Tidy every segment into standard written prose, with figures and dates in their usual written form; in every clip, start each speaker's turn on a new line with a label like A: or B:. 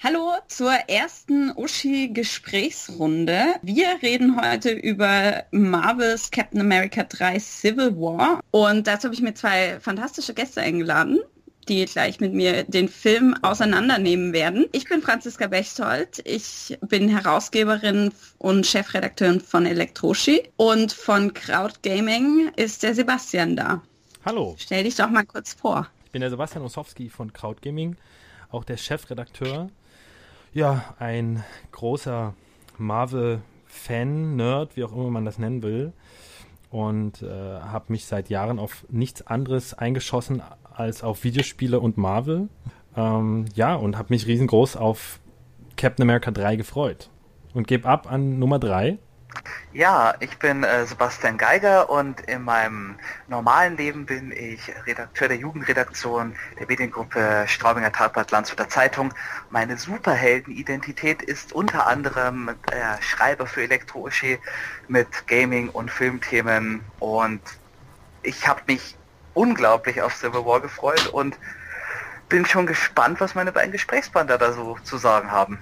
A: Hallo zur ersten Uschi-Gesprächsrunde. Wir reden heute über Marvels Captain America 3 Civil War. Und dazu habe ich mir zwei fantastische Gäste eingeladen, die gleich mit mir den Film auseinandernehmen werden. Ich bin Franziska Bechtold. Ich bin Herausgeberin und Chefredakteurin von Elektroschi. Und von Kraut Gaming ist der Sebastian da.
B: Hallo.
A: Stell dich doch mal kurz vor.
B: Ich bin der Sebastian Ossowski von Kraut Gaming, auch der Chefredakteur. Ja, ein großer Marvel-Fan, Nerd, wie auch immer man das nennen will. Und habe mich seit Jahren auf nichts anderes eingeschossen als auf Videospiele und Marvel. Und habe mich riesengroß auf Captain America 3 gefreut. Und gebe ab an Nummer 3.
C: Ja, ich bin Sebastian Geiger und in meinem normalen Leben bin ich Redakteur der Jugendredaktion der Mediengruppe Straubinger Tagblatt Landshuter Zeitung. Meine Superheldenidentität ist unter anderem Schreiber für Elektro-Uschi mit Gaming- und Filmthemen, und ich habe mich unglaublich auf Civil War gefreut und bin schon gespannt, was meine beiden Gesprächspartner da so zu sagen haben.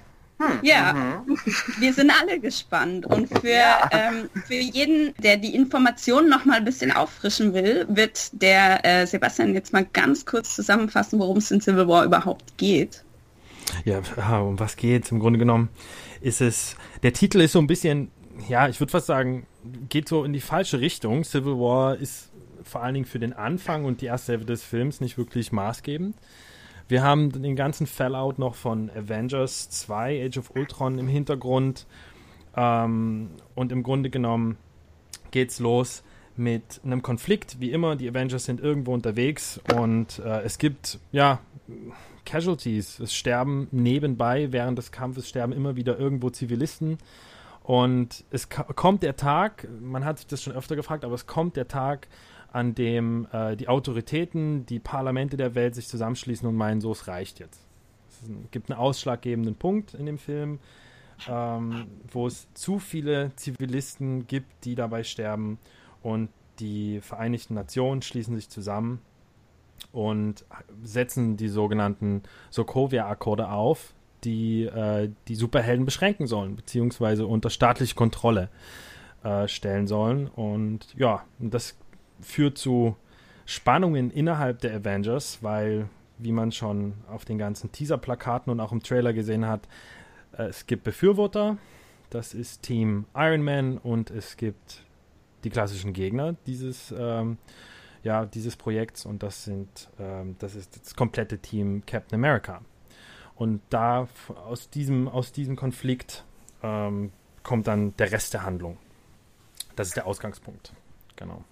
A: Wir sind alle gespannt, und für jeden, der die Informationen noch mal ein bisschen auffrischen will, wird der Sebastian jetzt mal ganz kurz zusammenfassen, worum es in Civil War überhaupt geht.
B: Ja, um was geht's? Im Grunde genommen ist es, der Titel ist so ein bisschen, ja, ich würde fast sagen, geht so in die falsche Richtung. Civil War ist vor allen Dingen für den Anfang und die erste Hälfte des Films nicht wirklich maßgebend. Wir haben den ganzen Fallout noch von Avengers 2, Age of Ultron im Hintergrund. Und im Grunde genommen geht's los mit einem Konflikt. Wie immer, die Avengers sind irgendwo unterwegs und es gibt, Casualties. Es sterben nebenbei, während des Kampfes sterben immer wieder irgendwo Zivilisten. Und es kommt der Tag, man hat sich das schon öfter gefragt, aber es kommt der Tag, an dem die Autoritäten, die Parlamente der Welt sich zusammenschließen und meinen, so, es reicht jetzt. Es gibt einen ausschlaggebenden Punkt in dem Film, wo es zu viele Zivilisten gibt, die dabei sterben, und die Vereinigten Nationen schließen sich zusammen und setzen die sogenannten Sokovia-Akkorde auf, die die Superhelden beschränken sollen, beziehungsweise unter staatliche Kontrolle stellen sollen. Und ja, das führt zu Spannungen innerhalb der Avengers, weil, wie man schon auf den ganzen Teaser-Plakaten und auch im Trailer gesehen hat, es gibt Befürworter, das ist Team Iron Man, und es gibt die klassischen Gegner dieses Projekts, und das ist das komplette Team Captain America. Und da aus diesem Konflikt kommt dann der Rest der Handlung. Das ist der Ausgangspunkt. Genau.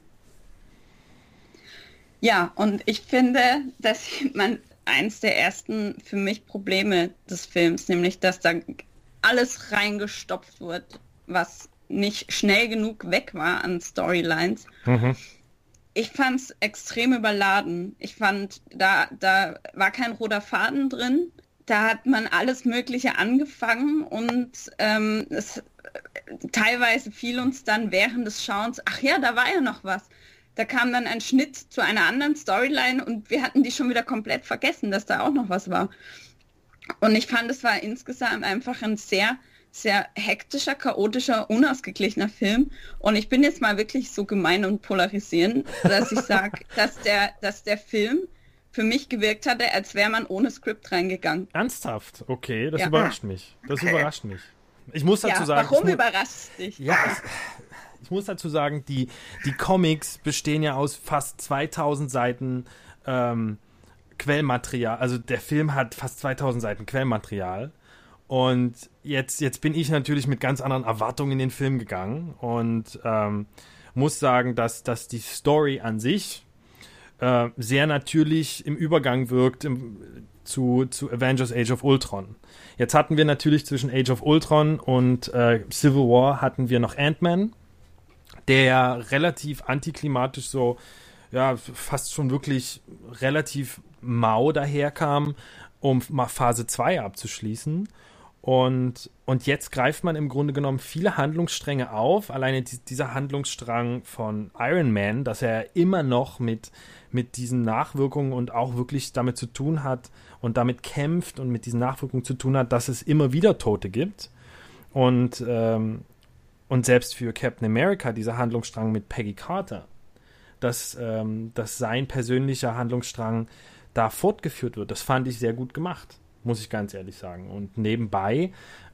A: Ja, und ich finde, dass man eins der ersten für mich Probleme des Films, nämlich dass da alles reingestopft wird, was nicht schnell genug weg war an Storylines. Ich fand es extrem überladen. Ich fand, da war kein roter Faden drin. Da hat man alles Mögliche angefangen, und teilweise fiel uns dann während des Schauens, ach ja, da war ja noch was. Da kam dann ein Schnitt zu einer anderen Storyline und wir hatten die schon wieder komplett vergessen, dass da auch noch was war. Und ich fand, es war insgesamt einfach ein sehr, sehr hektischer, chaotischer, unausgeglichener Film. Und ich bin jetzt mal wirklich so gemein und polarisierend, dass ich sage, dass der Film für mich gewirkt hatte, als wäre man ohne Skript reingegangen.
B: Ernsthaft? Okay, das überrascht mich. Überrascht mich. Ich muss dazu sagen...
A: Warum überrascht dich?
B: Ja, ich muss dazu sagen, die Comics bestehen ja aus fast 2000 Seiten Quellmaterial. Also der Film hat fast 2000 Seiten Quellmaterial. Und jetzt bin ich natürlich mit ganz anderen Erwartungen in den Film gegangen und muss sagen, dass die Story an sich sehr natürlich im Übergang wirkt zu Avengers Age of Ultron. Jetzt hatten wir natürlich zwischen Age of Ultron und Civil War hatten wir noch Ant-Man, der relativ antiklimatisch so, ja, fast schon wirklich relativ mau daherkam, um Phase 2 abzuschließen. Und jetzt greift man im Grunde genommen viele Handlungsstränge auf. Alleine dieser Handlungsstrang von Iron Man, dass er immer noch mit diesen Nachwirkungen und auch wirklich damit zu tun hat und damit kämpft und mit diesen Nachwirkungen zu tun hat, dass es immer wieder Tote gibt. Und selbst für Captain America dieser Handlungsstrang mit Peggy Carter, dass sein persönlicher Handlungsstrang da fortgeführt wird, das fand ich sehr gut gemacht. Muss ich ganz ehrlich sagen. Und nebenbei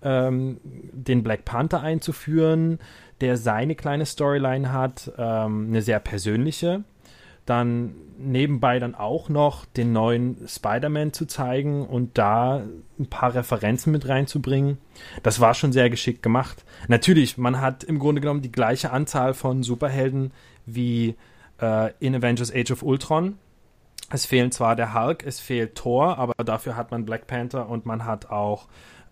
B: den Black Panther einzuführen, der seine kleine Storyline hat, eine sehr persönliche. Dann nebenbei dann auch noch den neuen Spider-Man zu zeigen und da ein paar Referenzen mit reinzubringen. Das war schon sehr geschickt gemacht. Natürlich, man hat im Grunde genommen die gleiche Anzahl von Superhelden wie in Avengers Age of Ultron. Es fehlen zwar der Hulk, es fehlt Thor, aber dafür hat man Black Panther und man hat auch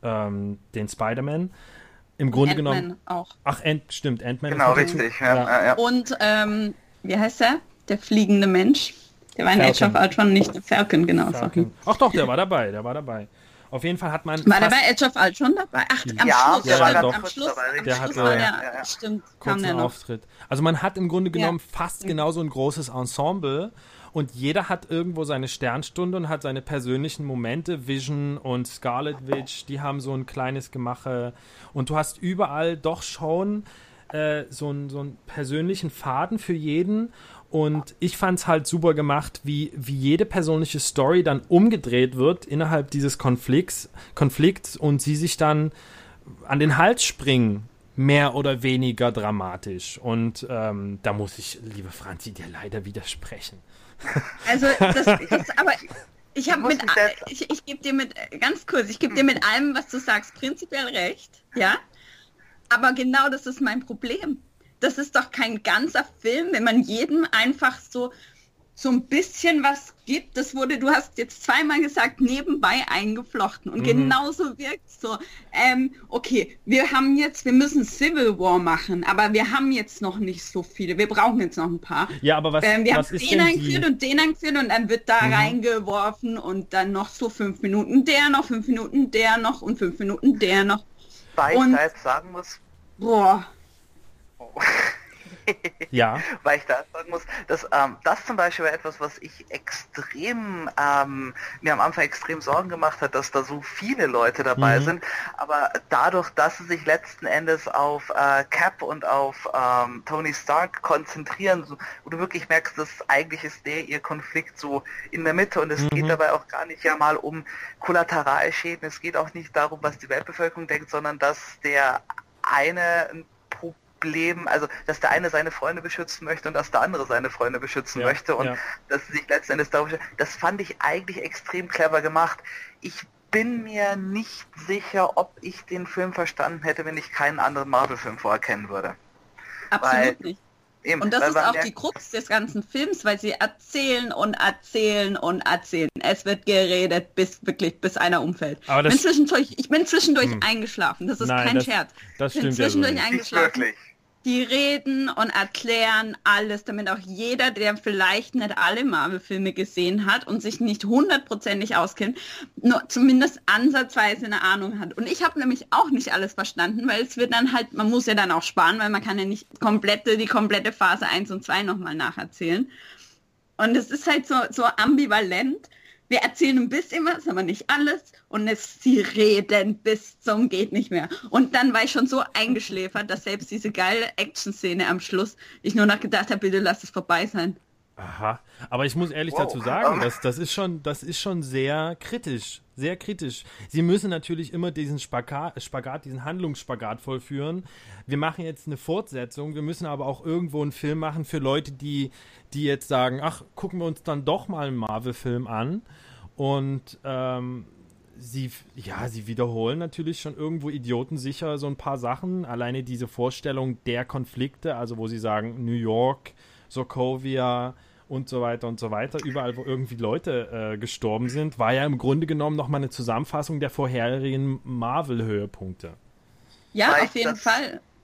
B: den Spider-Man. Im Grunde genommen
A: auch.
B: Ach, stimmt, Ant-Man.
C: Genau, richtig. Ja.
A: Und wie heißt er? Der fliegende Mensch. Der war in Age of Ultron, nicht der Falcon, genau.
B: Falcon. Ach doch, der war dabei. Auf jeden Fall hat man...
A: War der bei Age of Ultron dabei? Ach, am Schluss.
B: Der war
A: am Schluss
B: hatte
A: stimmt,
B: kurzen Auftritt. Also man hat im Grunde genommen fast genauso ein großes Ensemble und jeder hat irgendwo seine Sternstunde und hat seine persönlichen Momente. Vision und Scarlet Witch, die haben so ein kleines Gemache und du hast überall doch schon so einen persönlichen Faden für jeden. Und ich fand es halt super gemacht, wie jede persönliche Story dann umgedreht wird innerhalb dieses Konflikts und sie sich dann an den Hals springen, mehr oder weniger dramatisch. Und da muss ich, liebe Franzi, dir leider widersprechen.
A: Also das ist aber... Ich gebe dir mit allem, was du sagst, prinzipiell recht, ja? Aber genau das ist mein Problem. Das ist doch kein ganzer Film, wenn man jedem einfach so ein bisschen was gibt. Du hast jetzt zweimal gesagt, nebenbei eingeflochten. Und genauso wirkt es so. Okay, wir müssen Civil War machen, aber wir haben jetzt noch nicht so viele. Wir brauchen jetzt noch ein paar.
B: Ja, aber wir haben
A: den eingeführt und den eingeführt und dann wird da reingeworfen und dann noch so 5 Minuten der noch, 5 Minuten der noch und 5 Minuten der noch.
C: Weil ich da jetzt sagen muss...
A: Boah.
B: Ja.
C: Weil ich da sagen muss, dass das zum Beispiel war etwas, was ich mir am Anfang extrem Sorgen gemacht hat, dass da so viele Leute dabei sind, aber dadurch, dass sie sich letzten Endes auf Cap und auf Tony Stark konzentrieren, wo du wirklich merkst, dass eigentlich ist ihr Konflikt so in der Mitte und es geht dabei auch gar nicht mal um Kollateralschäden, es geht auch nicht darum, was die Weltbevölkerung denkt, sondern dass der eine ein Problem, also dass der eine seine Freunde beschützen möchte und dass der andere seine Freunde beschützen möchte und dass sich letzten Endes darüber, das fand ich eigentlich extrem clever gemacht. Ich bin mir nicht sicher, ob ich den Film verstanden hätte, wenn ich keinen anderen Marvel-Film vorerkennen würde.
A: Absolut nicht. Eben, und das ist auch die Krux des ganzen Films, weil sie erzählen und erzählen und erzählen. Es wird geredet, bis einer umfällt.
B: Aber
A: ich bin zwischendurch eingeschlafen. Das ist kein Scherz.
B: Das stimmt
A: ich bin zwischendurch
B: ja so
A: eingeschlafen. Die reden und erklären alles, damit auch jeder, der vielleicht nicht alle Marvel-Filme gesehen hat und sich nicht 100%ig auskennt, nur zumindest ansatzweise eine Ahnung hat. Und ich habe nämlich auch nicht alles verstanden, weil es wird dann halt, man muss ja dann auch sparen, weil man kann ja nicht die komplette Phase 1 und 2 nochmal nacherzählen. Und es ist halt so ambivalent. Wir erzählen ein bisschen was, aber nicht alles. Und sie reden bis zum geht nicht mehr. Und dann war ich schon so eingeschläfert, dass selbst diese geile Action-Szene am Schluss, ich nur noch gedacht habe, bitte lass es vorbei sein.
B: Aha, aber ich muss ehrlich dazu sagen, das ist schon sehr kritisch, sehr kritisch. Sie müssen natürlich immer diesen diesen Handlungsspagat vollführen. Wir machen jetzt eine Fortsetzung, wir müssen aber auch irgendwo einen Film machen für Leute, die jetzt sagen, ach, gucken wir uns dann doch mal einen Marvel-Film an. Und sie wiederholen natürlich schon irgendwo idiotensicher so ein paar Sachen. Alleine diese Vorstellung der Konflikte, also wo sie sagen, New York, Sokovia und so weiter, überall, wo irgendwie Leute gestorben sind, war ja im Grunde genommen nochmal eine Zusammenfassung der vorherigen Marvel-Höhepunkte.
A: Ja, auf jeden Fall.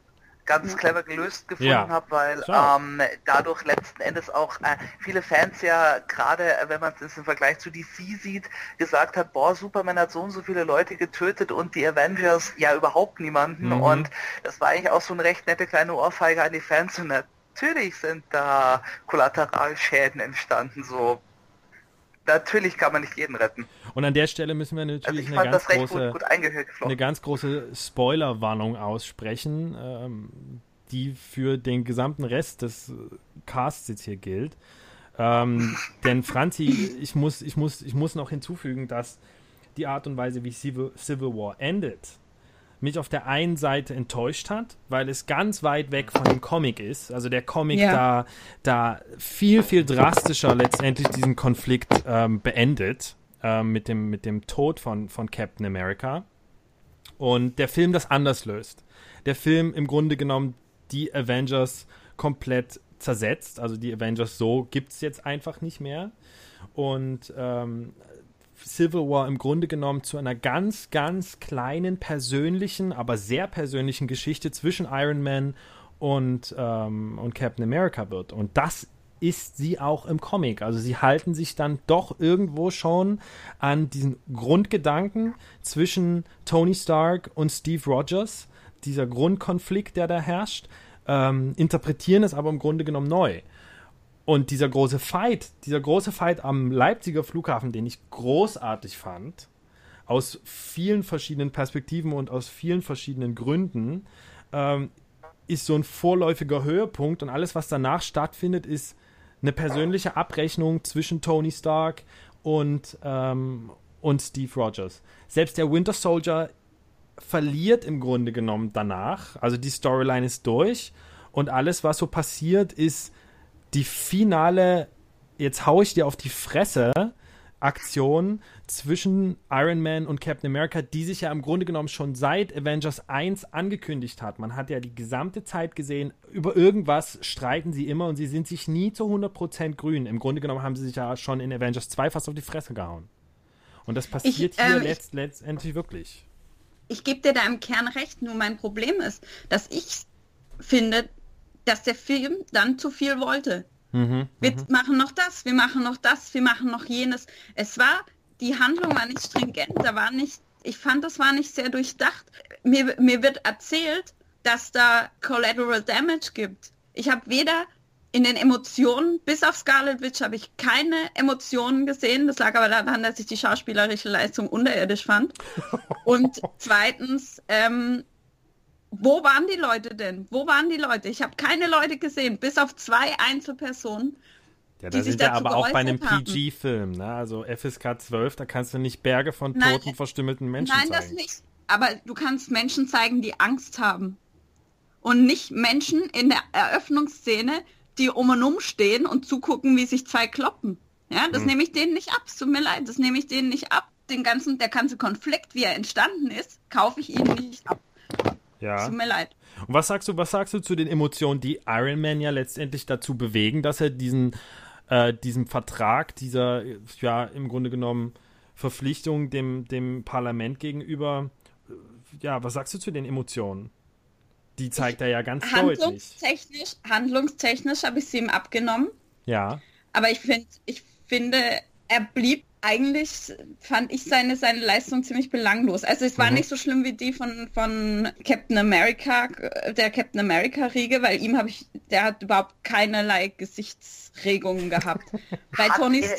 C: ganz clever gelöst gefunden habe, weil
B: so.
C: dadurch letzten Endes auch viele Fans ja, gerade wenn man es im Vergleich zu DC sieht, gesagt hat, boah, Superman hat so und so viele Leute getötet und die Avengers ja überhaupt niemanden. Und das war eigentlich auch so eine recht nette kleine Ohrfeige an die Fans. Und natürlich sind da Kollateralschäden entstanden, so. Natürlich kann man nicht jeden retten.
B: Und an der Stelle müssen wir natürlich eine ganz große Spoilerwarnung aussprechen, die für den gesamten Rest des Casts jetzt hier gilt. Denn Franzi, ich muss noch hinzufügen, dass die Art und Weise, wie Civil War endet, mich auf der einen Seite enttäuscht hat, weil es ganz weit weg von dem Comic ist. Also der Comic da viel, viel drastischer letztendlich diesen Konflikt beendet mit dem Tod von Captain America. Und der Film das anders löst. Der Film im Grunde genommen die Avengers komplett zersetzt. Also die Avengers so gibt es jetzt einfach nicht mehr. Und Civil War im Grunde genommen zu einer ganz, ganz kleinen, persönlichen, aber sehr persönlichen Geschichte zwischen Iron Man und Captain America wird. Und das ist sie auch im Comic. Also sie halten sich dann doch irgendwo schon an diesen Grundgedanken zwischen Tony Stark und Steve Rogers, dieser Grundkonflikt, der da herrscht, interpretieren es aber im Grunde genommen neu. Und dieser große Fight am Leipziger Flughafen, den ich großartig fand, aus vielen verschiedenen Perspektiven und aus vielen verschiedenen Gründen, ist so ein vorläufiger Höhepunkt. Und alles, was danach stattfindet, ist eine persönliche Abrechnung zwischen Tony Stark und Steve Rogers. Selbst der Winter Soldier verliert im Grunde genommen danach. Also die Storyline ist durch. Und alles, was so passiert, ist die finale, jetzt hau ich dir auf die Fresse, Aktion zwischen Iron Man und Captain America, die sich ja im Grunde genommen schon seit Avengers 1 angekündigt hat. Man hat ja die gesamte Zeit gesehen, über irgendwas streiten sie immer und sie sind sich nie zu 100% grün. Im Grunde genommen haben sie sich ja schon in Avengers 2 fast auf die Fresse gehauen. Und das passiert hier letztendlich wirklich.
A: Ich gebe dir da im Kern recht, nur mein Problem ist, dass ich finde, dass der Film dann zu viel wollte. Wir machen noch das, wir machen noch das, wir machen noch jenes. Die Handlung war nicht stringent, ich fand, das war nicht sehr durchdacht. Mir wird erzählt, dass da Collateral Damage gibt. Ich habe weder in den Emotionen, bis auf Scarlet Witch, habe ich keine Emotionen gesehen. Das lag aber daran, dass ich die schauspielerische Leistung unterirdisch fand. Und zweitens, wo waren die Leute denn? Wo waren die Leute? Ich habe keine Leute gesehen, bis auf 2 Einzelpersonen,
B: ja,
A: die sich
B: dazu
A: dazu
B: aber auch bei einem
A: haben.
B: PG-Film, ne? Also FSK 12, da kannst du nicht Berge von toten, verstümmelten Menschen zeigen.
A: Nein, das nicht. Aber du kannst Menschen zeigen, die Angst haben. Und nicht Menschen in der Eröffnungsszene, die um und um stehen und zugucken, wie sich 2 kloppen. Ja, das nehme ich denen nicht ab. Es tut mir leid, das nehme ich denen nicht ab. Der ganze Konflikt, wie er entstanden ist, kaufe ich ihnen nicht ab.
B: Ja.
A: Tut mir leid.
B: Und was sagst du zu den Emotionen, die Iron Man ja letztendlich dazu bewegen, dass er diesem Vertrag, dieser, ja, im Grunde genommen Verpflichtung dem Parlament gegenüber, ja, was sagst du zu den Emotionen? Die zeigt er ja ganz deutlich.
A: Handlungstechnisch habe ich sie ihm abgenommen.
B: Ja.
A: Aber ich finde, er blieb eigentlich, fand ich seine Leistung ziemlich belanglos. Also es war nicht so schlimm wie die von Captain America, der Captain America-Riege, weil der hat überhaupt keinerlei Gesichtsregungen gehabt. Bei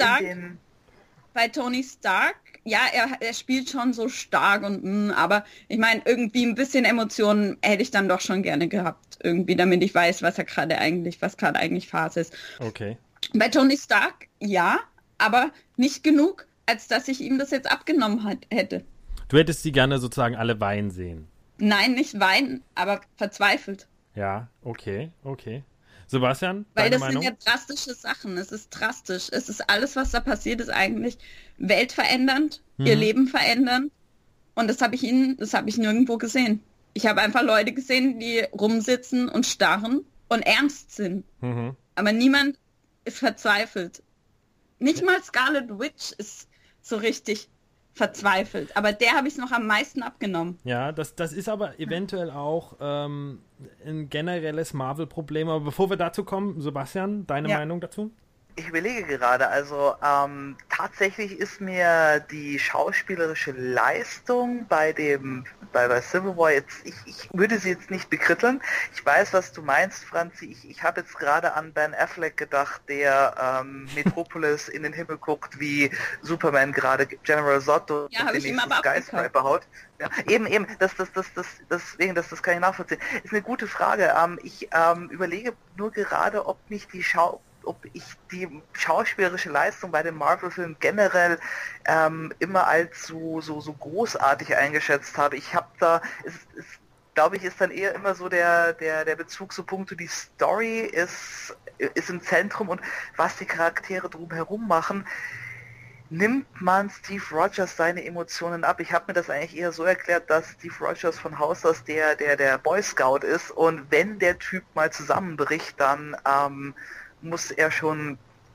A: Tony Stark, ja, er spielt schon so stark aber ich meine, irgendwie ein bisschen Emotionen hätte ich dann doch schon gerne gehabt. Irgendwie, damit ich weiß, was gerade eigentlich Phase ist.
B: Okay.
A: Bei Tony Stark, ja, aber nicht genug, als dass ich ihm das jetzt abgenommen hätte.
B: Du hättest sie gerne sozusagen alle weinen sehen.
A: Nein, nicht weinen, aber verzweifelt.
B: Ja, okay. Sebastian,
A: weil das
B: Meinung?
A: Sind ja drastische Sachen. Es ist drastisch. Es ist alles, was da passiert, ist eigentlich weltverändernd, ihr Leben verändern. Und das habe ich nirgendwo gesehen. Ich habe einfach Leute gesehen, die rumsitzen und starren und ernst sind. Aber niemand ist verzweifelt. Nicht mal Scarlet Witch ist so richtig verzweifelt. Aber der habe ich es noch am meisten abgenommen.
B: Ja, das ist aber eventuell auch ein generelles Marvel-Problem. Aber bevor wir dazu kommen, Sebastian, deine Meinung dazu?
C: Ich überlege gerade, also tatsächlich ist mir die schauspielerische Leistung bei Civil War jetzt, ich würde sie jetzt nicht bekritteln. Ich weiß, was du meinst, Franzi. Ich habe jetzt gerade an Ben Affleck gedacht, der Metropolis in den Himmel guckt, wie Superman gerade General Zod durch den nächsten Skyscraper haut. Ja, eben, deswegen, das kann ich nachvollziehen. Ist eine gute Frage. Ich überlege nur gerade, ob ich die schauspielerische Leistung bei den Marvel-Filmen generell immer als so großartig eingeschätzt habe. Ich habe da, glaube ich, ist dann eher immer so der Bezug zu Punkte, die Story ist im Zentrum und was die Charaktere drumherum machen, nimmt man Steve Rogers seine Emotionen ab. Ich habe mir das eigentlich eher so erklärt, dass Steve Rogers von Haus aus der Boy Scout ist und wenn der Typ mal zusammenbricht, dann muss er schon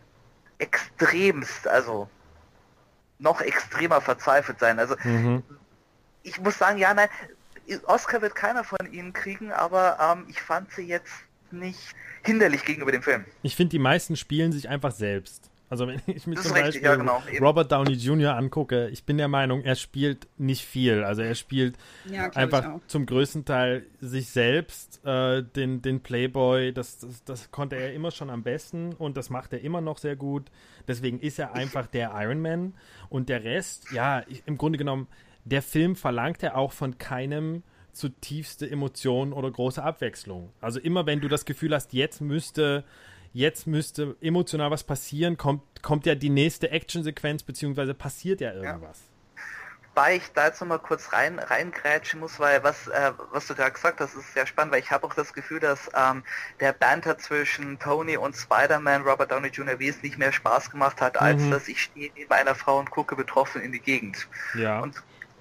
C: extremst, also noch extremer verzweifelt sein. Also ich muss sagen, ja, nein, Oscar wird keiner von ihnen kriegen, aber ich fand sie jetzt nicht hinderlich gegenüber dem Film.
B: Ich finde, die meisten spielen sich einfach selbst. Also wenn ich mir zum Beispiel
C: eben.
B: Robert Downey Jr. angucke, ich bin der Meinung, er spielt nicht viel. Also er spielt einfach zum größten Teil sich selbst, den Playboy, das konnte er immer schon am besten und das macht er immer noch sehr gut. Deswegen ist er einfach der Iron Man und der Rest, im Grunde genommen, der Film verlangt ja auch von keinem zutiefste Emotionen oder große Abwechslung. Also immer wenn du das Gefühl hast, jetzt müsste emotional was passieren, kommt ja die nächste Actionsequenz, beziehungsweise passiert ja irgendwas.
C: Wobei ich da jetzt nochmal kurz reingrätschen muss, weil was du gerade gesagt hast, ist sehr spannend, weil ich habe auch das Gefühl, dass der Banter zwischen Tony und Spider-Man, Robert Downey Jr. wesentlich mehr Spaß gemacht hat, als dass ich stehe neben einer Frau und gucke betroffen in die Gegend.
B: Ja.
C: Und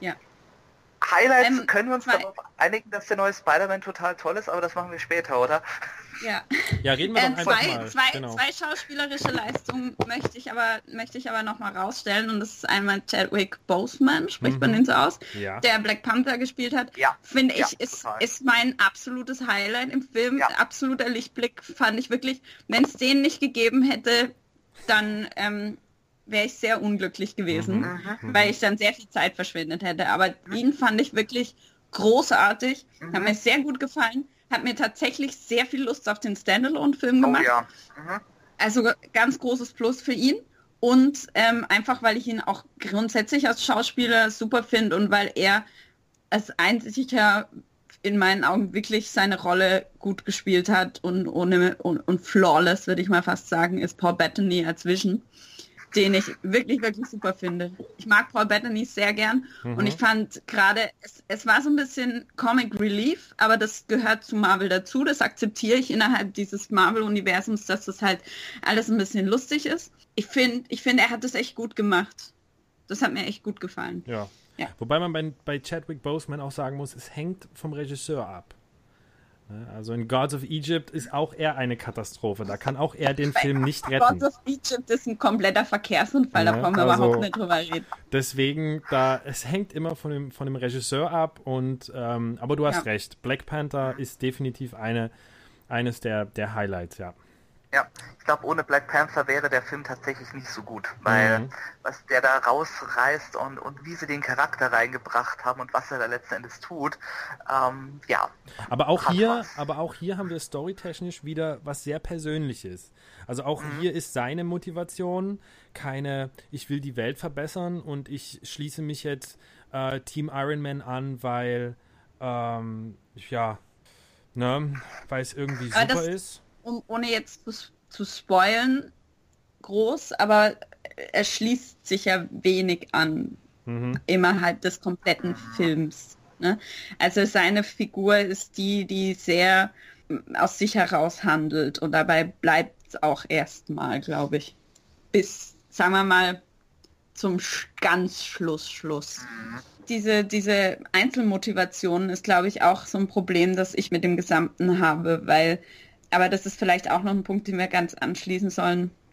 C: Highlights können wir uns darauf einigen, dass der neue Spider-Man total toll ist, aber das machen wir später, oder?
B: Ja, reden wir doch einfach mal.
A: Zwei schauspielerische Leistungen möchte ich aber noch mal rausstellen und das ist einmal Chadwick Boseman, spricht man den so aus, der Black Panther gespielt hat. Finde ich, ist mein absolutes Highlight im Film, absoluter Lichtblick, fand ich wirklich. Wenn es den nicht gegeben hätte, dann wäre ich sehr unglücklich gewesen, weil ich dann sehr viel Zeit verschwendet hätte. Aber ihn fand ich wirklich großartig, hat mir sehr gut gefallen, hat mir tatsächlich sehr viel Lust auf den Standalone-Film gemacht. Also ganz großes Plus für ihn. Und einfach, weil ich ihn auch grundsätzlich als Schauspieler super finde und weil er als einziger in meinen Augen wirklich seine Rolle gut gespielt hat und flawless, würde ich mal fast sagen, ist Paul Bettany als Vision, den ich wirklich, wirklich super finde. Ich mag Paul Bettany sehr gern und ich fand gerade, es war so ein bisschen Comic Relief, aber das gehört zu Marvel dazu, das akzeptiere ich innerhalb dieses Marvel-Universums, dass das halt alles ein bisschen lustig ist. Ich finde, er hat das echt gut gemacht. Das hat mir echt gut gefallen.
B: Ja. Wobei man bei Chadwick Boseman auch sagen muss, es hängt vom Regisseur ab. Also in Gods of Egypt ist auch er eine Katastrophe. Da kann auch er den Film nicht retten.
A: Gods of Egypt ist ein kompletter Verkehrsunfall, da brauchen wir überhaupt nicht drüber reden.
B: Deswegen, es hängt immer von dem Regisseur ab aber du hast recht. Black Panther ist definitiv eines der Highlights,
C: Ja, ich glaube, ohne Black Panther wäre der Film tatsächlich nicht so gut, weil was der da rausreißt und wie sie den Charakter reingebracht haben und was er da letzten Endes tut,
B: Aber auch hier haben wir storytechnisch wieder was sehr Persönliches. Also auch hier ist seine Motivation keine, ich will die Welt verbessern und ich schließe mich jetzt Team Iron Man an, weil weil es irgendwie super ist.
A: Ohne jetzt zu spoilen, groß, aber er schließt sich ja wenig an innerhalb des kompletten Films. Ne? Also seine Figur ist die sehr aus sich heraus handelt und dabei bleibt es auch erstmal, glaube ich, bis, sagen wir mal, zum ganz Schluss. Diese Einzelmotivation ist, glaube ich, auch so ein Problem, das ich mit dem Gesamten habe, aber das ist vielleicht auch noch ein Punkt, den wir ganz anschließen sollen.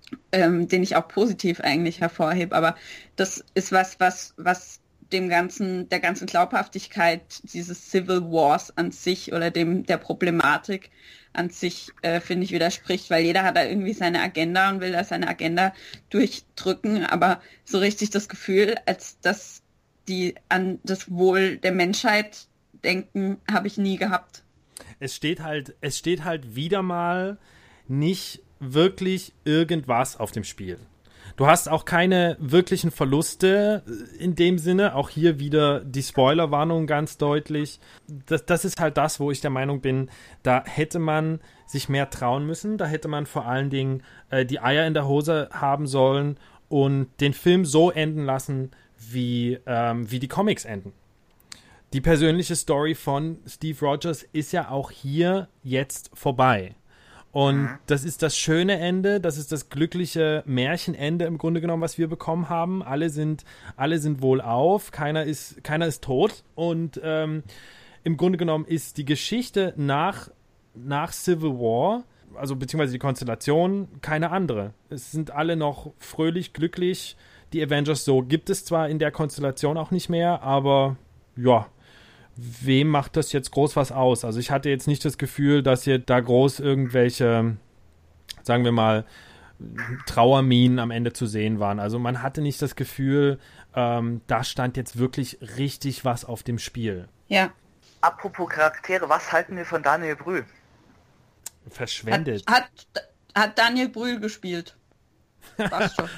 A: den ich auch positiv eigentlich hervorhebe. Aber das ist was der ganzen Glaubhaftigkeit dieses Civil Wars an sich oder der Problematik an sich, finde ich, widerspricht, weil jeder hat da irgendwie seine Agenda und will da seine Agenda durchdrücken, aber so richtig das Gefühl, als dass die an das Wohl der Menschheit denken, habe ich nie gehabt.
B: Es steht halt wieder mal nicht wirklich irgendwas auf dem Spiel. Du hast auch keine wirklichen Verluste in dem Sinne. Auch hier wieder die Spoilerwarnung ganz deutlich. Das ist halt das, wo ich der Meinung bin, da hätte man sich mehr trauen müssen. Da hätte man vor allen Dingen die Eier in der Hose haben sollen und den Film so enden lassen, wie die Comics enden. Die persönliche Story von Steve Rogers ist ja auch hier jetzt vorbei. Und das ist das schöne Ende, das ist das glückliche Märchenende im Grunde genommen, was wir bekommen haben. Alle sind wohlauf, keiner ist tot. Und im Grunde genommen ist die Geschichte nach Civil War, also beziehungsweise die Konstellation, keine andere. Es sind alle noch fröhlich, glücklich. Die Avengers so gibt es zwar in der Konstellation auch nicht mehr, aber ja, wem macht das jetzt groß was aus? Also ich hatte jetzt nicht das Gefühl, dass hier da groß irgendwelche, sagen wir mal, Trauerminen am Ende zu sehen waren. Also man hatte nicht das Gefühl, da stand jetzt wirklich richtig was auf dem Spiel.
A: Ja.
C: Apropos Charaktere, was halten wir von Daniel Brühl?
B: Verschwendet.
A: Hat Daniel Brühl gespielt. Passt schon.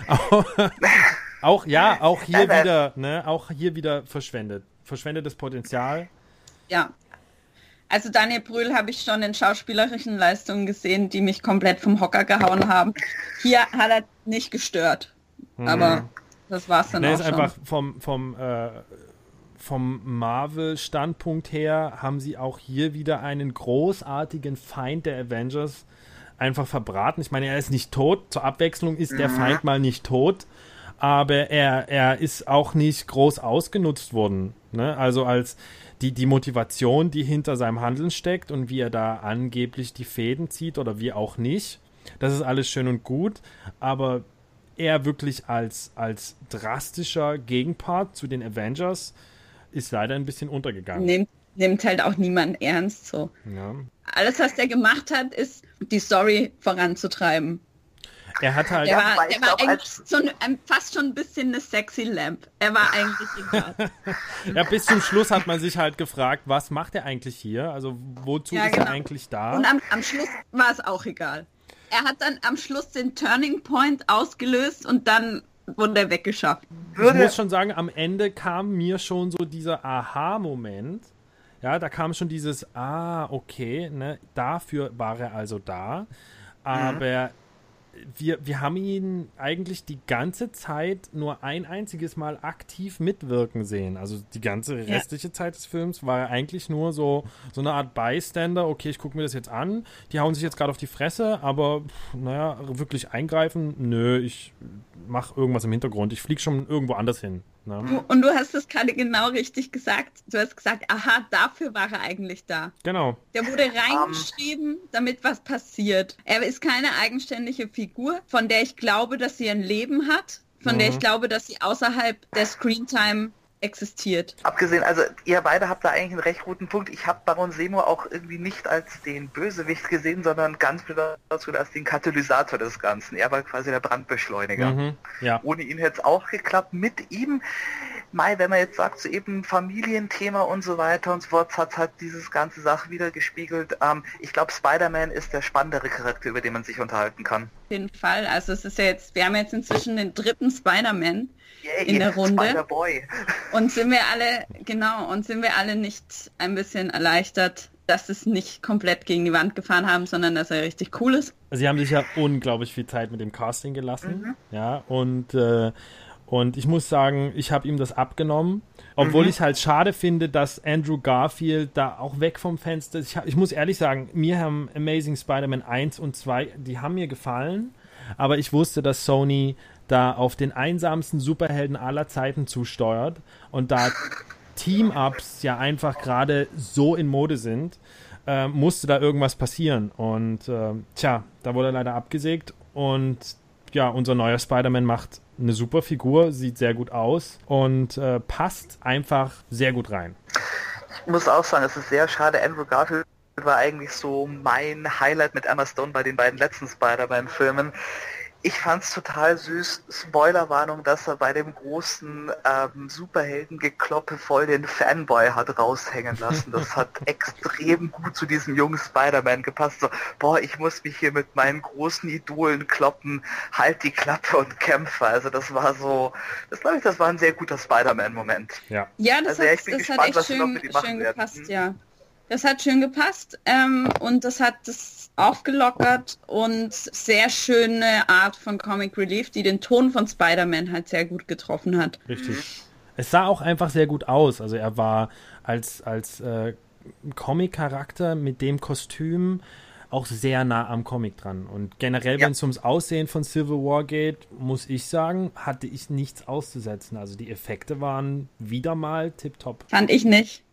B: auch hier wieder, ne? Auch hier wieder verschwendet. Verschwendetes Potenzial.
A: Ja. Also Daniel Brühl habe ich schon in schauspielerischen Leistungen gesehen, die mich komplett vom Hocker gehauen haben. Hier hat er nicht gestört. Aber das war's dann auch schon.
B: Ist einfach vom Marvel-Standpunkt her haben sie auch hier wieder einen großartigen Feind der Avengers einfach verbraten. Ich meine, er ist nicht tot. Zur Abwechslung ist der Feind mal nicht tot. Aber er ist auch nicht groß ausgenutzt worden. Ne? Also als die Motivation, die hinter seinem Handeln steckt und wie er da angeblich die Fäden zieht oder wie auch nicht, das ist alles schön und gut. Aber er wirklich als drastischer Gegenpart zu den Avengers ist leider ein bisschen untergegangen.
A: Nimmt halt auch niemand ernst so.
B: Ja.
A: Alles, was der gemacht hat, ist, die Story voranzutreiben.
B: Er hat halt...
A: Der war eigentlich fast schon ein bisschen eine sexy Lamp. Er war eigentlich egal.
B: Ja, bis zum Schluss hat man sich halt gefragt, was macht er eigentlich hier? Also wozu ist er eigentlich da?
A: Und am Schluss war es auch egal. Er hat dann am Schluss den Turning Point ausgelöst und dann wurde er weggeschafft.
B: Ich muss schon sagen, am Ende kam mir schon so dieser Aha-Moment. Ja, da kam schon dieses, okay, ne, dafür war er also da. Aber wir haben ihn eigentlich die ganze Zeit nur ein einziges Mal aktiv mitwirken sehen. Also die ganze restliche Zeit des Films war er eigentlich nur so eine Art Bystander. Okay, ich gucke mir das jetzt an. Die hauen sich jetzt gerade auf die Fresse, aber naja, wirklich eingreifen? Nö, ich mache irgendwas im Hintergrund. Ich fliege schon irgendwo anders hin. Ne?
A: Und du hast es gerade genau richtig gesagt. Du hast gesagt, aha, dafür war er eigentlich da.
B: Genau.
A: Der wurde reingeschrieben, damit was passiert. Er ist keine eigenständige Figur, von der ich glaube, dass sie ein Leben hat, von der ich glaube, dass sie außerhalb der Screentime existiert.
C: Abgesehen, also ihr beide habt da eigentlich einen recht guten Punkt. Ich habe Baron Zemo auch irgendwie nicht als den Bösewicht gesehen, sondern ganz besonders als den Katalysator des Ganzen. Er war quasi der Brandbeschleuniger.
B: Ja.
C: Ohne ihn hätte es auch geklappt. Mit ihm, wenn man jetzt sagt, so eben Familienthema und so weiter und so fort, hat dieses ganze Sache wieder gespiegelt. Ich glaube, Spider-Man ist der spannendere Charakter, über den man sich unterhalten kann.
A: Auf jeden Fall. Also es ist ja jetzt, wir haben jetzt inzwischen den 3. Spider-Man in der Runde.
C: Spider-Boy.
A: Und sind wir alle nicht ein bisschen erleichtert, dass es nicht komplett gegen die Wand gefahren haben, sondern dass er richtig cool ist?
B: Sie haben sich ja unglaublich viel Zeit mit dem Casting gelassen. Ja, und ich muss sagen, ich habe ihm das abgenommen, obwohl ich halt schade finde, dass Andrew Garfield da auch weg vom Fenster ist. Ich muss ehrlich sagen, mir haben Amazing Spider-Man 1 und 2, die haben mir gefallen, aber ich wusste, dass Sony da auf den einsamsten Superhelden aller Zeiten zusteuert und da Team-Ups ja einfach gerade so in Mode sind, musste da irgendwas passieren und da wurde er leider abgesägt und ja, unser neuer Spider-Man macht eine super Figur, sieht sehr gut aus und passt einfach sehr gut rein.
C: Ich muss auch sagen, es ist sehr schade, Andrew Garfield war eigentlich so mein Highlight mit Emma Stone bei den beiden letzten Spider-Man-Filmen. Ich fand's total süß, Spoilerwarnung, dass er bei dem großen Superhelden-Gekloppe voll den Fanboy hat raushängen lassen. Das hat extrem gut zu diesem jungen Spider-Man gepasst. So, boah, ich muss mich hier mit meinen großen Idolen kloppen, halt die Klappe und kämpfe. Also das war so, das glaube ich, das war ein sehr guter Spider-Man-Moment.
B: Ja,
A: das hat echt schön gepasst, ja. Das hat schön gepasst und das hat das aufgelockert und sehr schöne Art von Comic Relief, die den Ton von Spider-Man halt sehr gut getroffen hat.
B: Richtig. Es sah auch einfach sehr gut aus. Also er war als Comic-Charakter mit dem Kostüm auch sehr nah am Comic dran. Und generell, wenn es ums Aussehen von Civil War geht, muss ich sagen, hatte ich nichts auszusetzen. Also die Effekte waren wieder mal tipptopp.
A: Fand ich nicht.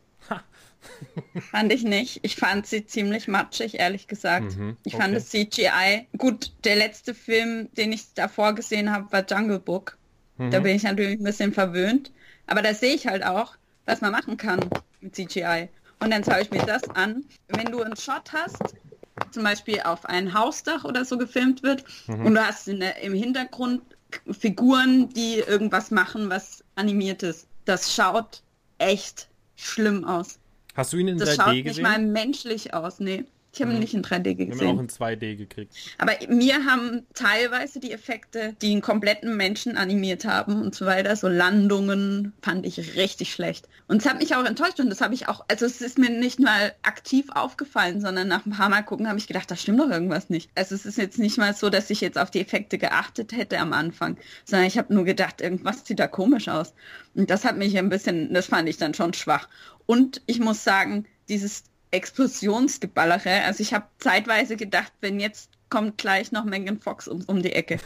A: Fand ich nicht. Ich fand sie ziemlich matschig, ehrlich gesagt. Ich fand das CGI. Gut, der letzte Film, den ich davor gesehen habe, war Jungle Book. Da bin ich natürlich ein bisschen verwöhnt. Aber da sehe ich halt auch, was man machen kann mit CGI. Und dann schaue ich mir das an. Wenn du einen Shot hast, zum Beispiel auf ein Hausdach oder so gefilmt wird, und du hast im Hintergrund Figuren, die irgendwas machen, was animiert ist. Das schaut echt schlimm aus.
B: Hast du ihn in 3D gesehen?
A: Das schaut nicht mal menschlich aus, nee. Ich habe ihn nicht in 3D gesehen.
B: Ich habe ihn auch in 2D gekriegt.
A: Aber mir haben teilweise die Effekte, die einen kompletten Menschen animiert haben und so weiter, so Landungen, fand ich richtig schlecht. Und es hat mich auch enttäuscht und das habe ich auch, also es ist mir nicht mal aktiv aufgefallen, sondern nach ein paar Mal gucken habe ich gedacht, da stimmt doch irgendwas nicht. Also es ist jetzt nicht mal so, dass ich jetzt auf die Effekte geachtet hätte am Anfang, sondern ich habe nur gedacht, irgendwas sieht da komisch aus. Und das hat mich ein bisschen, das fand ich dann schon schwach. Und ich muss sagen, dieses Explosionsgeballere. Also ich habe zeitweise gedacht, wenn jetzt kommt gleich noch Megan Fox um die Ecke.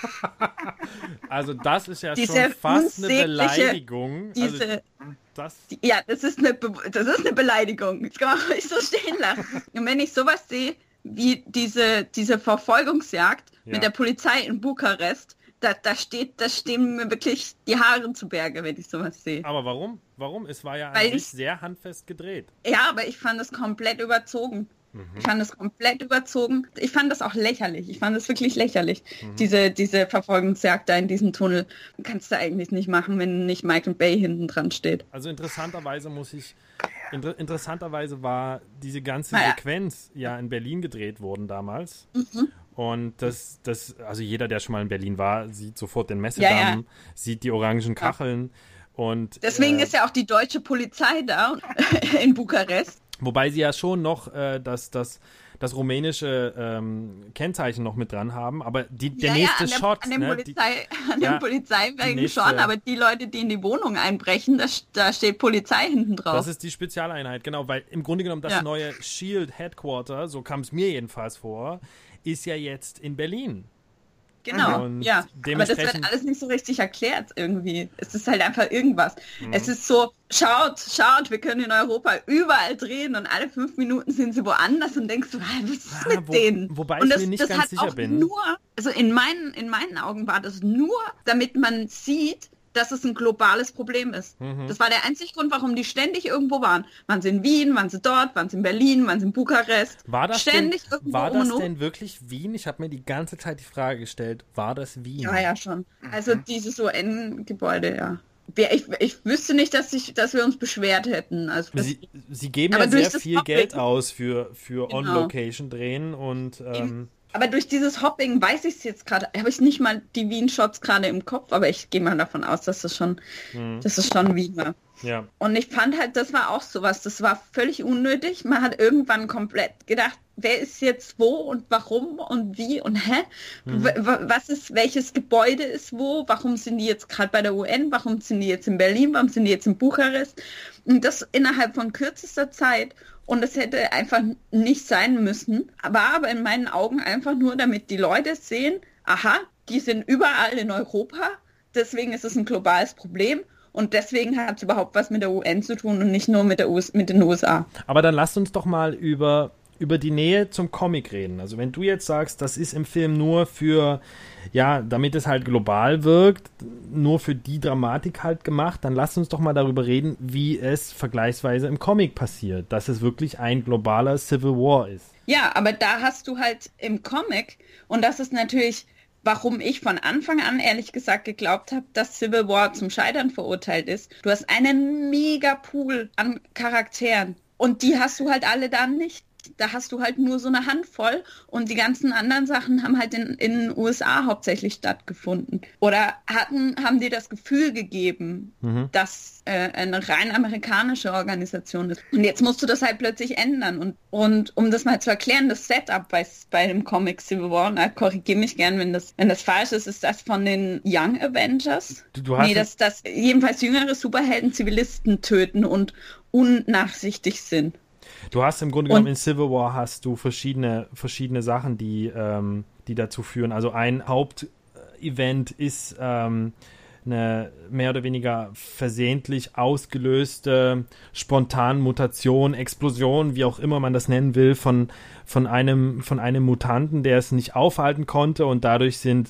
B: Also das ist ja schon fast eine Beleidigung. Das ist eine Beleidigung. Das kann man nicht so stehen lassen. Und wenn ich sowas sehe, wie diese Verfolgungsjagd mit der Polizei in Bukarest, da stehen mir wirklich die Haare zu Berge, wenn ich sowas sehe. Aber warum? Es war ja eigentlich sehr handfest gedreht.
A: Ja, aber ich fand es komplett überzogen. Ich fand es komplett überzogen. Ich fand das auch lächerlich. Ich fand es wirklich lächerlich. Diese Verfolgungsjagd da in diesem Tunnel kannst du eigentlich nicht machen, wenn nicht Michael Bay hinten dran steht.
B: Also interessanterweise war diese ganze Sequenz ja in Berlin gedreht worden damals. Und also jeder, der schon mal in Berlin war, sieht sofort den Messedamm, sieht die orangen Kacheln. Und
A: deswegen ist ja auch die deutsche Polizei da in Bukarest.
B: Wobei sie ja schon noch das rumänische Kennzeichen noch mit dran haben, aber der nächste Shot...
A: An den Polizeiwagen schon, aber die Leute, die in die Wohnung einbrechen, da steht Polizei hinten drauf.
B: Das ist die Spezialeinheit, genau, weil im Grunde genommen das neue SHIELD Headquarter, so kam es mir jedenfalls vor, ist ja jetzt in Berlin.
A: Genau,
B: und
A: aber das wird alles nicht so richtig erklärt irgendwie. Es ist halt einfach irgendwas. Es ist so, schaut, wir können in Europa überall drehen und alle 5 Minuten sind sie woanders und denkst du, was ist mit denen?
B: Wobei
A: und
B: ich mir nicht ganz sicher bin.
A: Also in meinen Augen war das nur, damit man sieht, dass es ein globales Problem ist. Das war der einzige Grund, warum die ständig irgendwo waren. Waren sie in Wien, waren sie dort, waren sie in Berlin, waren sie in Bukarest.
B: War das denn wirklich Wien? Ich habe mir die ganze Zeit die Frage gestellt, war das Wien?
A: Ja, schon. Also dieses UN-Gebäude, ja. Ich wüsste nicht, dass wir uns beschwert hätten. Also
B: sie geben ja sehr viel Geld aus für On-Location drehen und
A: aber durch dieses Hopping weiß ich es jetzt gerade, habe ich nicht mal die Wien-Shots gerade im Kopf, aber ich gehe mal davon aus, dass es schon Wien war.
B: Ja.
A: Und ich fand halt, das war auch sowas, das war völlig unnötig. Man hat irgendwann komplett gedacht, wer ist jetzt wo und warum und wie und welches Gebäude ist wo, warum sind die jetzt gerade bei der UN, warum sind die jetzt in Berlin, warum sind die jetzt in Bukarest? Und das innerhalb von kürzester Zeit. Und es hätte einfach nicht sein müssen, war aber in meinen Augen einfach nur, damit die Leute sehen, aha, die sind überall in Europa, deswegen ist es ein globales Problem und deswegen hat es überhaupt was mit der UN zu tun und nicht nur mit den USA.
B: Aber dann lasst uns doch mal über über die Nähe zum Comic reden. Also wenn du jetzt sagst, das ist im Film nur für, ja, damit es halt global wirkt, nur für die Dramatik halt gemacht, dann lass uns doch mal darüber reden, wie es vergleichsweise im Comic passiert, dass es wirklich ein globaler Civil War ist.
A: Ja, aber da hast du halt im Comic, und das ist natürlich, warum ich von Anfang an ehrlich gesagt geglaubt habe, dass Civil War zum Scheitern verurteilt ist. Du hast einen mega Pool an Charakteren und die hast du halt alle dann nicht. Da hast du halt nur so eine Handvoll und die ganzen anderen Sachen haben halt in den USA hauptsächlich stattgefunden. Oder haben dir das Gefühl gegeben, dass eine rein amerikanische Organisation ist. Und jetzt musst du das halt plötzlich ändern. Und um das mal zu erklären, das Setup bei dem Comic Civil War, korrigiere mich gern, wenn das falsch ist das von den Young Avengers? Dass jedenfalls jüngere Superhelden Zivilisten töten und unnachsichtig sind.
B: Du hast im Grunde genommen in Civil War hast du verschiedene Sachen, die dazu führen. Also ein Hauptevent ist eine mehr oder weniger versehentlich ausgelöste spontane Mutation, Explosion, wie auch immer man das nennen will, von einem Mutanten, der es nicht aufhalten konnte und dadurch sind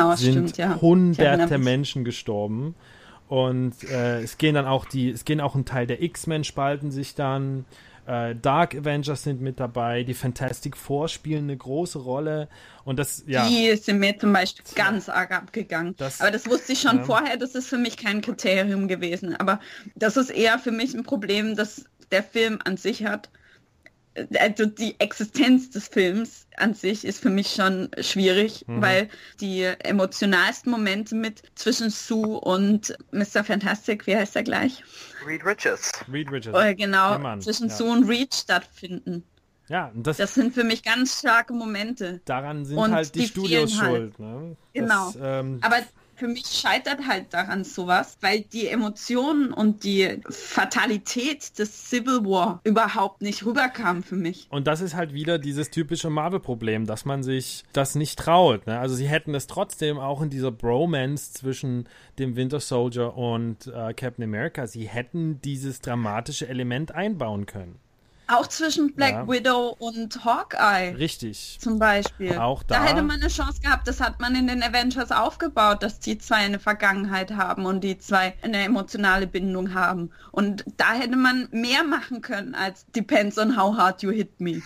B: hunderte Menschen gestorben. Und es gehen auch ein Teil der X-Men spalten sich dann. Dark Avengers sind mit dabei, die Fantastic Four spielen eine große Rolle und das, ja.
A: Die sind mir zum Beispiel ganz arg abgegangen. Aber das wusste ich schon vorher, das ist für mich kein Kriterium gewesen. Aber das ist eher für mich ein Problem, das der Film an sich hat. Also die Existenz des Films an sich ist für mich schon schwierig, weil die emotionalsten Momente zwischen Sue und Mr. Fantastic, wie heißt er gleich?
C: Reed Richards.
A: Genau, zwischen Sue und Reed stattfinden.
B: Ja,
A: das sind für mich ganz starke Momente.
B: Daran sind halt die Studios schuld. Ne?
A: Genau, aber für mich scheitert halt daran sowas, weil die Emotionen und die Fatalität des Civil War überhaupt nicht rüberkam für mich.
B: Und das ist halt wieder dieses typische Marvel-Problem, dass man sich das nicht traut. Ne? Also sie hätten es trotzdem auch in dieser Bromance zwischen dem Winter Soldier und Captain America, sie hätten dieses dramatische Element einbauen können.
A: Auch zwischen Black Widow und Hawkeye.
B: Richtig.
A: Zum Beispiel.
B: Auch da
A: hätte man eine Chance gehabt. Das hat man in den Avengers aufgebaut, dass die zwei eine Vergangenheit haben und die zwei eine emotionale Bindung haben. Und da hätte man mehr machen können als Depends on how hard you hit me.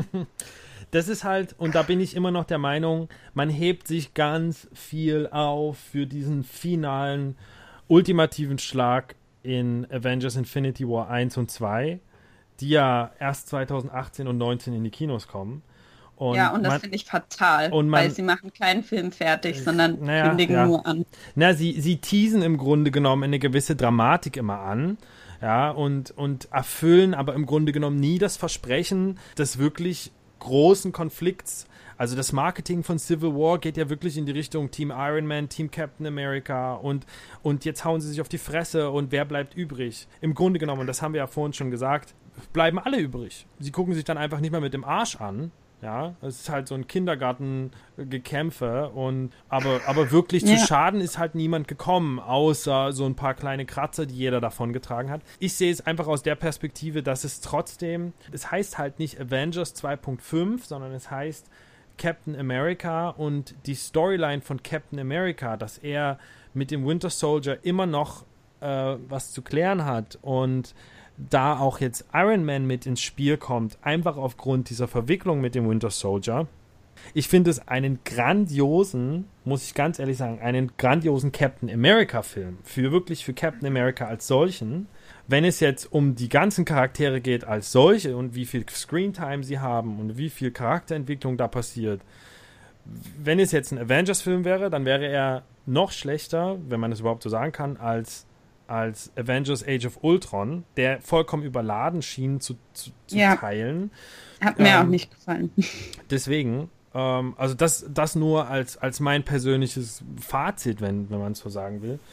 B: Das ist halt, und da bin ich immer noch der Meinung, man hebt sich ganz viel auf für diesen finalen, ultimativen Schlag in Avengers Infinity War 1 und 2. Die ja erst 2018 und 2019 in die Kinos kommen. Und
A: das finde ich fatal, weil sie machen keinen Film fertig, sondern kündigen nur an.
B: Sie teasen im Grunde genommen eine gewisse Dramatik immer an, und erfüllen aber im Grunde genommen nie das Versprechen des wirklich großen Konflikts. Also das Marketing von Civil War geht ja wirklich in die Richtung Team Iron Man, Team Captain America und jetzt hauen sie sich auf die Fresse und wer bleibt übrig? Im Grunde genommen, und das haben wir ja vorhin schon gesagt, bleiben alle übrig. Sie gucken sich dann einfach nicht mehr mit dem Arsch an. Ja, es ist halt so ein Kindergartengekämpfe aber wirklich zu Schaden ist halt niemand gekommen, außer so ein paar kleine Kratzer, die jeder davon getragen hat. Ich sehe es einfach aus der Perspektive, dass es trotzdem, es heißt halt nicht Avengers 2.5, sondern es heißt Captain America und die Storyline von Captain America, dass er mit dem Winter Soldier immer noch was zu klären hat und da auch jetzt Iron Man mit ins Spiel kommt, einfach aufgrund dieser Verwicklung mit dem Winter Soldier. Ich finde es einen grandiosen, muss ich ganz ehrlich sagen, einen grandiosen Captain America-Film. Für Captain America als solchen. Wenn es jetzt um die ganzen Charaktere geht als solche und wie viel Screentime sie haben und wie viel Charakterentwicklung da passiert. Wenn es jetzt ein Avengers-Film wäre, dann wäre er noch schlechter, wenn man es überhaupt so sagen kann, als Avengers Age of Ultron, der vollkommen überladen schien zu teilen.
A: Hat mir auch nicht gefallen.
B: Deswegen, also das nur als mein persönliches Fazit, wenn man es so sagen will,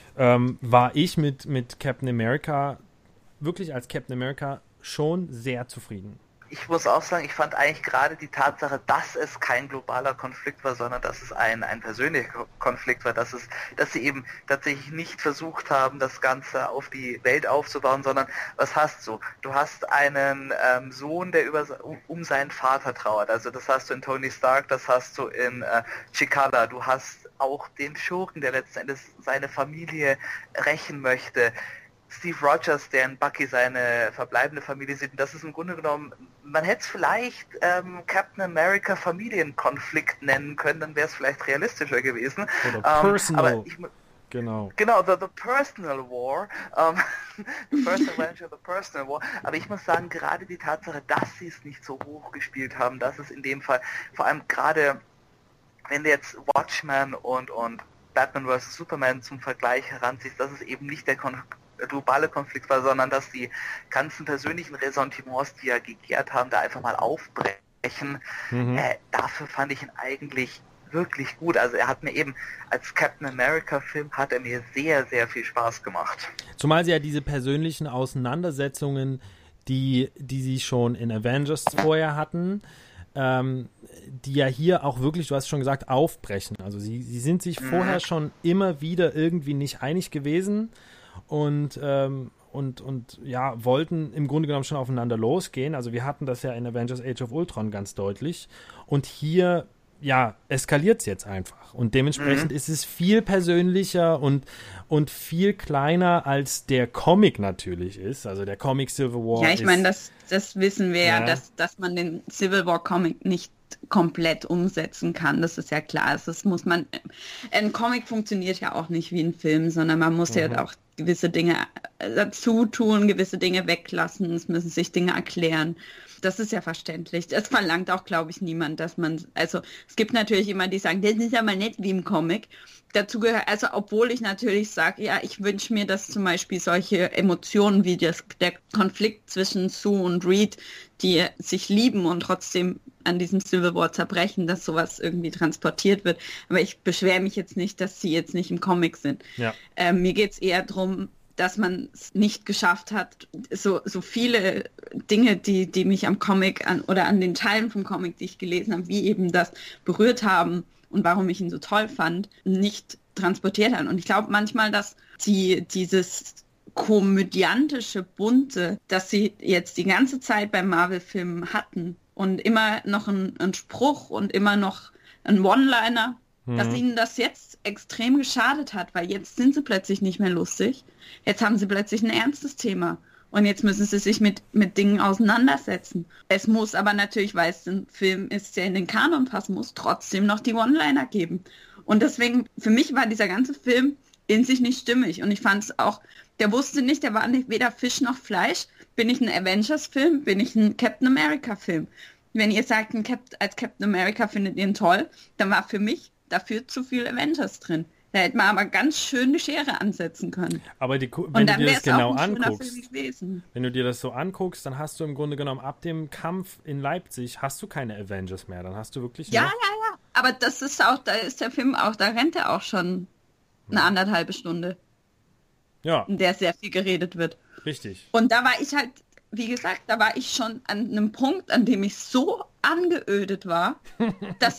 B: war ich mit Captain America, wirklich als Captain America, schon sehr zufrieden.
C: Ich muss auch sagen, ich fand eigentlich gerade die Tatsache, dass es kein globaler Konflikt war, sondern dass es ein persönlicher Konflikt war, dass sie eben tatsächlich nicht versucht haben, das Ganze auf die Welt aufzubauen, sondern was hast du? Du hast einen Sohn, der um seinen Vater trauert. Also das hast du in Tony Stark, das hast du in T'Challa. Du hast auch den Schurken, der letzten Endes seine Familie rächen möchte. Steve Rogers, der in Bucky seine verbleibende Familie sieht. Und das ist im Grunde genommen, man hätte es vielleicht Captain America Familienkonflikt nennen können, dann wäre es vielleicht realistischer gewesen.
B: Oder Personal.
C: Genau, the Personal War. The First Avenger, the Personal War. Aber ich muss sagen, gerade die Tatsache, dass sie es nicht so hoch gespielt haben, dass es in dem Fall, vor allem gerade, wenn du jetzt Watchmen und Batman vs. Superman zum Vergleich heranziehst, dass es eben nicht der globale Konflikt war, sondern dass die ganzen persönlichen Ressentiments, die ja gegärt haben, da einfach mal aufbrechen. Dafür fand ich ihn eigentlich wirklich gut. Also er hat mir eben als Captain America Film hat er mir sehr, sehr viel Spaß gemacht.
B: Zumal sie ja diese persönlichen Auseinandersetzungen, die sie schon in Avengers vorher hatten, die ja hier auch wirklich, du hast schon gesagt, aufbrechen. Also sie sind sich vorher schon immer wieder irgendwie nicht einig gewesen und ja, wollten im Grunde genommen schon aufeinander losgehen. Also wir hatten das ja in Avengers Age of Ultron ganz deutlich. Und hier, ja, eskaliert es jetzt einfach. Und dementsprechend ist es viel persönlicher und viel kleiner, als der Comic natürlich ist. Also der Comic Civil War.
A: Ja, ich meine, das wissen wir ja, dass man den Civil War Comic nicht komplett umsetzen kann. Das ist ja klar. Ein Comic funktioniert ja auch nicht wie ein Film, sondern man muss ja auch gewisse Dinge dazu tun, gewisse Dinge weglassen, es müssen sich Dinge erklären. Das ist ja verständlich. Das verlangt auch, glaube ich, niemand, dass man, also es gibt natürlich immer, die sagen, das ist ja mal nicht wie im Comic. Dazu gehört, also obwohl ich natürlich sage, ja, ich wünsche mir, dass zum Beispiel solche Emotionen wie der Konflikt zwischen Sue und Reed, die sich lieben und trotzdem an diesem Civil War zerbrechen, dass sowas irgendwie transportiert wird. Aber ich beschwere mich jetzt nicht, dass sie jetzt nicht im Comic sind. Ja. Mir geht es eher darum, dass man es nicht geschafft hat, so viele Dinge, die mich am Comic oder an den Teilen vom Comic, die ich gelesen habe, wie eben das berührt haben und warum ich ihn so toll fand, nicht transportiert haben. Und ich glaube manchmal, dass sie dieses komödiantische, bunte, das sie jetzt die ganze Zeit beim Marvel-Film hatten und immer noch ein Spruch und immer noch ein One-Liner, dass ihnen das jetzt extrem geschadet hat, weil jetzt sind sie plötzlich nicht mehr lustig. Jetzt haben sie plötzlich ein ernstes Thema. Und jetzt müssen sie sich mit Dingen auseinandersetzen. Es muss aber natürlich, weil es ein Film ist, der in den Kanon passen muss, trotzdem noch die One-Liner geben. Und deswegen, für mich war dieser ganze Film in sich nicht stimmig. Und ich fand es auch, der war nicht weder Fisch noch Fleisch. Bin ich ein Avengers-Film, bin ich ein Captain America-Film. Wenn ihr sagt, als Captain America findet ihr ihn toll, dann war für mich dafür zu viel Avengers drin. Da hätte man aber ganz schön die Schere ansetzen können.
B: Aber wenn du dir das genau anguckst, wenn du dir das so anguckst, dann hast du im Grunde genommen ab dem Kampf in Leipzig hast du keine Avengers mehr. Dann hast du wirklich
A: Ja. Aber das ist auch, da ist der Film auch, da rennt er auch schon eine 1,5 Stunde.
B: Ja.
A: In der sehr viel geredet wird.
B: Richtig.
A: Und da war ich halt, wie gesagt, da war ich schon an einem Punkt, an dem ich so angeödet war, dass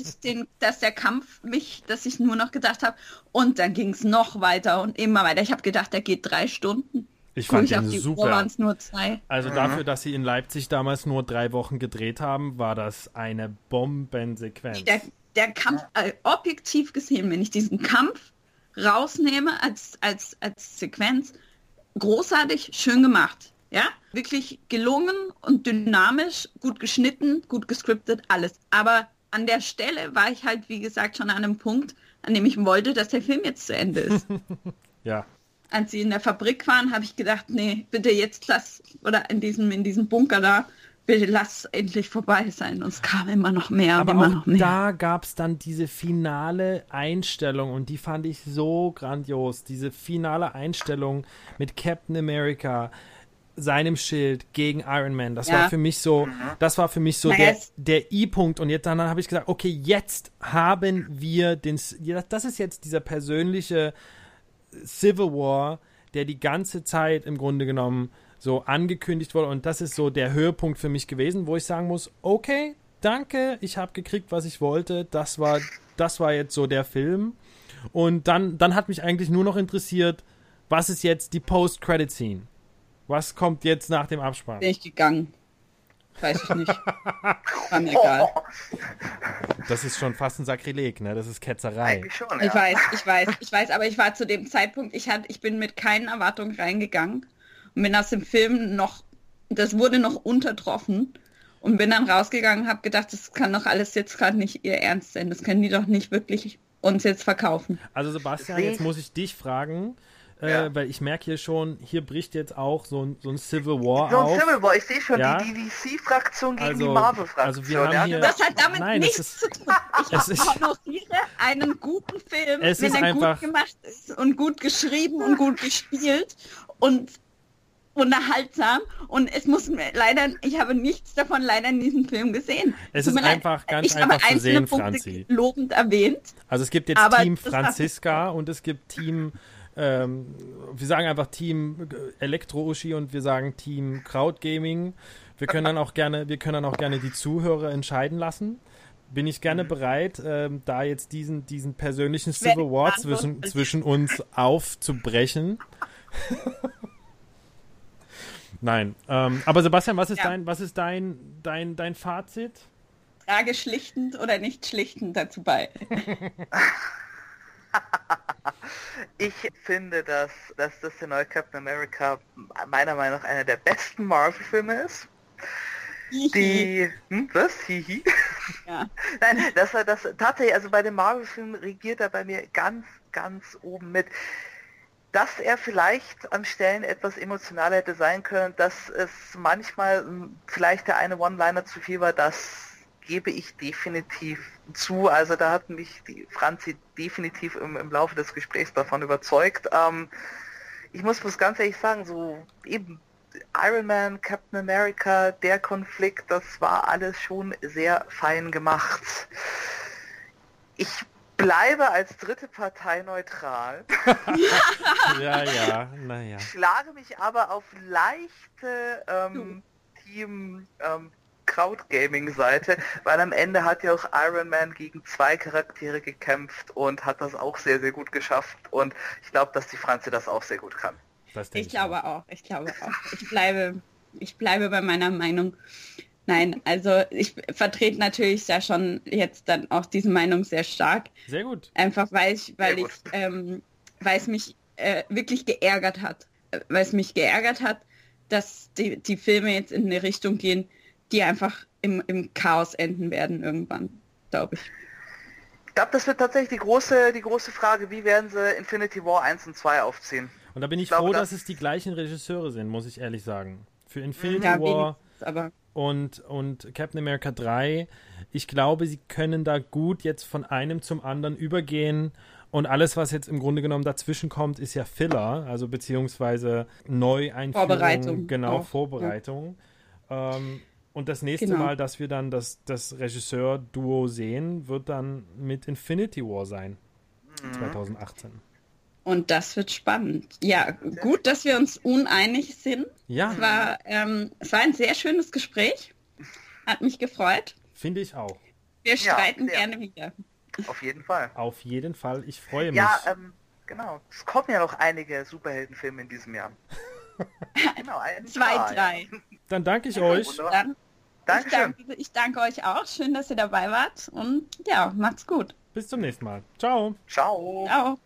A: ich nur noch gedacht habe, und dann ging es noch weiter und immer weiter. Ich habe gedacht, der geht 3 Stunden.
B: Ich fand den super.
A: Uhr waren es nur 2.
B: Also dafür, dass sie in Leipzig damals nur 3 Wochen gedreht haben, war das eine Bombensequenz.
A: Der Kampf, objektiv gesehen, wenn ich diesen Kampf rausnehme als Sequenz, großartig, schön gemacht. Ja, wirklich gelungen und dynamisch, gut geschnitten, gut gescriptet, alles. Aber an der Stelle war ich halt, wie gesagt, schon an einem Punkt, an dem ich wollte, dass der Film jetzt zu Ende ist.
B: Ja.
A: Als sie in der Fabrik waren, habe ich gedacht, nee, bitte jetzt lass, oder in diesem Bunker da, bitte lass endlich vorbei sein. Und es kam immer noch mehr und immer noch mehr.
B: Da gab es dann diese finale Einstellung und die fand ich so grandios. Diese finale Einstellung mit Captain America, seinem Schild gegen Iron Man. Das war für mich so, der I-Punkt. Und jetzt dann habe ich gesagt, okay, jetzt haben wir das ist jetzt dieser persönliche Civil War, der die ganze Zeit im Grunde genommen so angekündigt wurde. Und das ist so der Höhepunkt für mich gewesen, wo ich sagen muss, okay, danke, ich habe gekriegt, was ich wollte. Das war jetzt so der Film. Und dann hat mich eigentlich nur noch interessiert, was ist jetzt die Post-Credit-Scene? Was kommt jetzt nach dem Abspann?
A: Bin ich gegangen. Weiß ich nicht. War mir egal.
B: Das ist schon fast ein Sakrileg, ne? Das ist Ketzerei.
C: Eigentlich schon,
A: Ich
C: ja.
A: weiß, aber ich war zu dem Zeitpunkt, ich bin mit keinen Erwartungen reingegangen und bin aus dem Film das wurde noch untertroffen und bin dann rausgegangen und habe gedacht, das kann doch alles jetzt gerade nicht ihr Ernst sein. Das können die doch nicht wirklich uns jetzt verkaufen.
B: Also Sebastian, jetzt muss ich dich fragen, weil ich merke hier schon, hier bricht jetzt auch so ein Civil War
C: So
B: auf.
C: ein Civil War, ich sehe schon
B: Ja.
C: die DC-Fraktion gegen
B: Also-
C: die Marvel-Fraktion.
B: also wir haben hier-
A: Das hat damit
B: Nein, es
A: nichts
B: ist-
A: zu tun. Ich honoriere einen guten Film,
B: Es
A: wenn
B: ist
A: er
B: einfach-
A: gut gemacht ist und gut geschrieben und gut gespielt und unterhaltsam. Und es muss mir leider, ich habe nichts davon leider in diesem Film gesehen.
B: Es
A: Tut
B: ist
A: mir leid.
B: einfach ganz
A: Ich habe
B: einfach zu
A: einzelne
B: sehen,
A: Punkte
B: Franzi.
A: lobend erwähnt.
B: Also es gibt jetzt
A: Aber
B: Team
A: das war-
B: Franziska und es gibt Team, wir sagen einfach Team Elektro-Uschi und wir sagen Team Krautgaming. Wir können dann auch gerne die Zuhörer entscheiden lassen. Bin ich gerne bereit, da jetzt diesen persönlichen
A: Werde
B: Civil War
A: ich beantworten.
B: zwischen uns aufzubrechen. Nein, aber Sebastian, was ist dein Fazit?
A: Trage schlichtend oder nicht schlichtend dazu bei.
C: Ich finde, dass das der neue Captain America meiner Meinung nach einer der besten Marvel-Filme ist. Was? Hihi?
A: Ja.
C: Nein, das tatsächlich, also bei den Marvel-Filmen regiert er bei mir ganz, ganz oben mit. Dass er vielleicht an Stellen etwas emotionaler hätte sein können, dass es manchmal vielleicht der eine One-Liner zu viel war, das gebe ich definitiv zu. Also da hat mich die Franzi definitiv im Laufe des Gesprächs davon überzeugt. Ich muss ganz ehrlich sagen, so eben Iron Man, Captain America, der Konflikt, das war alles schon sehr fein gemacht. Ich bleibe als dritte Partei neutral.
B: Ja, naja.
C: Schlage mich aber auf leichte Team Krautgaming-Seite, weil am Ende hat ja auch Iron Man gegen 2 Charaktere gekämpft und hat das auch sehr, sehr gut geschafft. Und ich glaube, dass die Franzi das auch sehr gut kann.
A: Ich glaube auch. Ich bleibe bei meiner Meinung. Nein, also ich vertrete natürlich ja schon jetzt dann auch diese Meinung sehr stark.
B: Sehr gut.
A: Einfach weil es mich wirklich geärgert hat. Weil es mich geärgert hat, dass die Filme jetzt in eine Richtung gehen, die einfach im Chaos enden werden irgendwann, glaube ich.
C: Ich glaube, das wird tatsächlich die große Frage, wie werden sie Infinity War 1 und 2 aufziehen.
B: Und da bin ich froh, dass es die gleichen Regisseure sind, muss ich ehrlich sagen. Für Infinity
A: Ja,
B: War
A: aber
B: und Captain America 3, ich glaube, sie können da gut jetzt von einem zum anderen übergehen und alles, was jetzt im Grunde genommen dazwischen kommt, ist ja Filler, also beziehungsweise Neueinführung.
A: Vorbereitung.
B: Genau,
A: Auch,
B: Vorbereitung. Und das nächste
A: Genau.
B: Mal, dass wir dann das Regisseur-Duo sehen, wird dann mit Infinity War sein. 2018.
A: und das wird spannend. Ja, gut, dass wir uns uneinig sind.
B: Ja,
A: Es war ein sehr schönes Gespräch. Hat mich gefreut.
B: finde ich auch.
A: Wir streiten
C: sehr.
A: gerne wieder.
C: Auf jeden Fall.
B: Auf jeden Fall. Ich freue mich.
C: Ja, genau. Es kommen ja noch einige Superheldenfilme in diesem Jahr. Genau,
A: 2, 3.
B: Dann danke ich euch.
C: wunderbar.
A: Dann
C: Dankeschön.
A: ich danke euch auch. Schön, dass ihr dabei wart. Und ja, macht's gut.
B: Bis zum nächsten Mal. Ciao.
C: Ciao.
A: Ciao.